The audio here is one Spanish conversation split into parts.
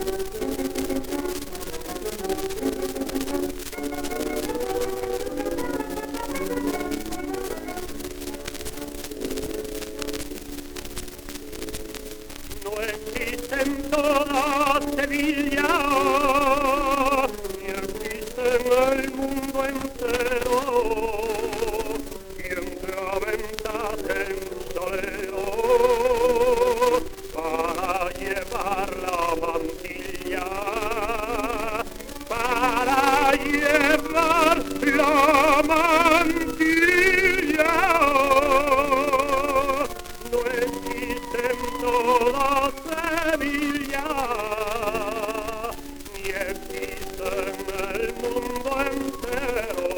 No existe en toda Sevilla, ni existe en el mundo entero, quien te aventase en solero para llevar la mantilla, para llevar la mantilla. No existe en toda Sevilla, ni existe en el mundo entero,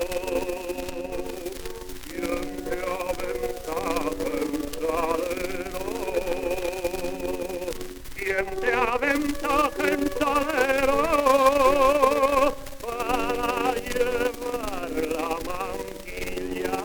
quien te aventase en salero, quien te aventase en salero para llevar la manquilla.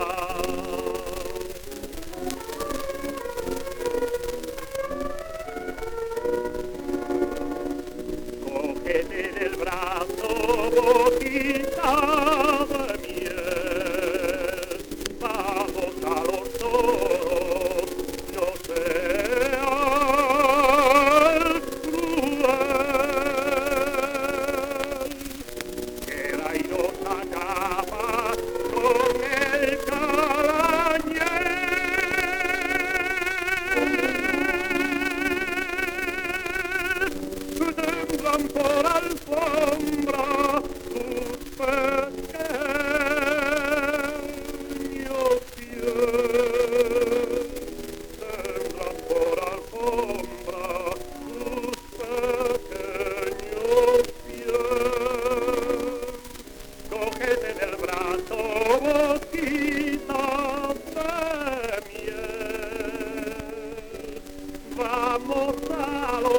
Cógete del brazo, boquita de miel, vamos a los toros, no seas cruel, que la airosa capa con el temblan por alfombra tus pequeños pies, temblan por alfombra tus pequeños pies. Cógete del brazo, boquita de miel, vamos a los